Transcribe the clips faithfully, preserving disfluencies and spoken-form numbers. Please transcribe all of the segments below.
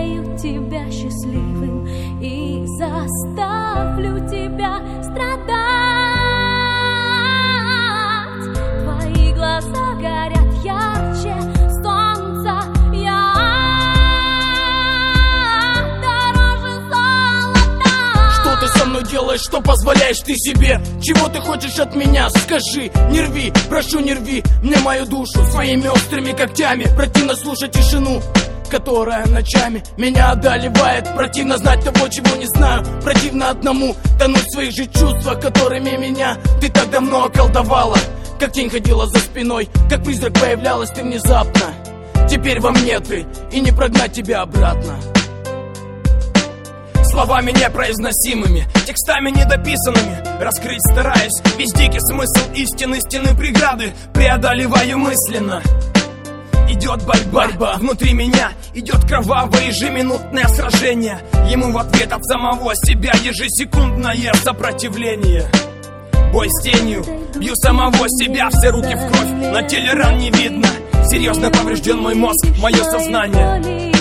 сделаю тебя счастливым и заставлю тебя страдать. Твои глаза горят ярче солнца, я дороже золота. Что ты со мной делаешь, что позволяешь ты себе? Чего ты хочешь от меня? Скажи, не рви, прошу, не рви мне мою душу своими острыми когтями. Противно слушать тишину, которая ночами меня одолевает. Противно знать того, чего не знаю. Противно одному тонуть в своих же чувствах, которыми меня ты так давно околдовала. Как тень ходила за спиной, как призрак появлялась ты внезапно. Теперь во мне ты, и не прогнать тебя обратно. Словами непроизносимыми, текстами недописанными раскрыть стараюсь весь дикий смысл истины, стены преграды преодолеваю мысленно. Идет борьба, борьба внутри меня, идет кровавое ежеминутное сражение. Ему в ответ от самого себя ежесекундное сопротивление. Бой с тенью, бью самого себя, все руки в кровь, на теле ран не видно. Серьезно поврежден мой мозг, мое сознание.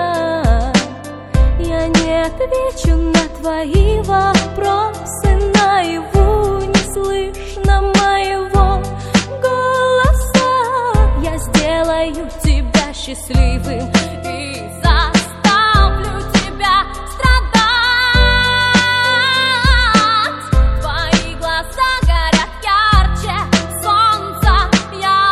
Я не отвечу на твои вопросы, наяву не слышно моего голоса. Я сделаю тебя счастливым и заставлю тебя страдать. Твои глаза горят ярче солнца, я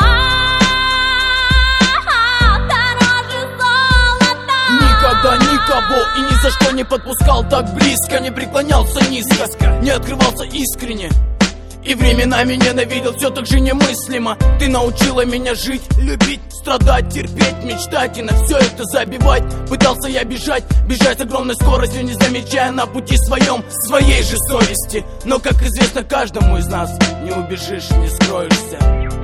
дороже золота. Никогда никого и ни за что не подпускал так близко, не преклонялся низко, не открывался искренне. И временами ненавидел все так же немыслимо. Ты научила меня жить, любить, страдать, терпеть, мечтать и на все это забивать. Пытался я бежать, бежать с огромной скоростью, не замечая на пути своем своей же совести. Но, как известно каждому из нас, не убежишь, не скроешься.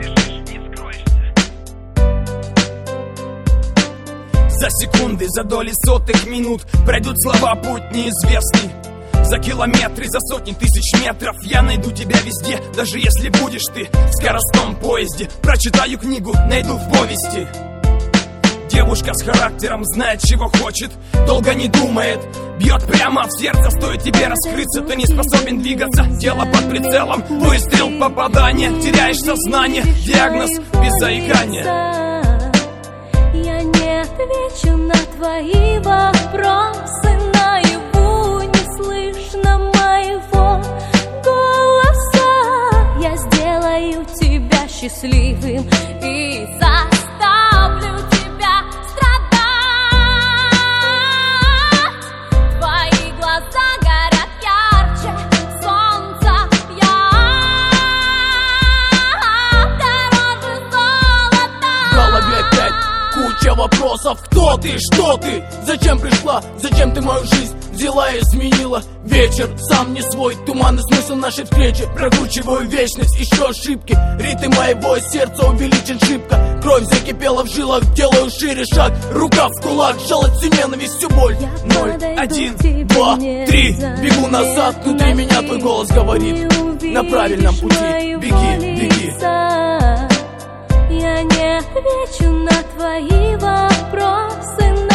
За секунды, за доли сотых минут пройдут слова путь неизвестный. За километры, за сотни тысяч метров я найду тебя везде, даже если будешь ты в скоростном поезде. Прочитаю книгу, найду в повести. Девушка с характером знает, чего хочет, долго не думает, бьет прямо в сердце. Стоит тебе раскрыться, ты не способен двигаться. Тело под прицелом, выстрел, попадание, теряешь сознание, диагноз без заикания. Я не отвечу на твои вопросы, наяву не слышно моего голоса. Я сделаю тебя счастливым и заставлю тебя страдать. Твои глаза горят ярче солнца, я дороже золота. В голове опять куча вопросов. Кто ты? Что ты? Зачем пришла? Зачем ты мою жизнь взяла и изменила? Вечер сам не свой, туманный смысл нашей встречи. Прокручиваю вечность, ищу ошибки. Ритм моего сердца увеличен шибко. Кровь закипела в жилах, делаю шире шаг. Рука в кулак, жалость всю ненависть, всю боль. Ноль, один, два, три. Бегу назад, внутри меня твой голос говорит: на правильном пути, беги, беги. Я не отвечу на твои вопросы,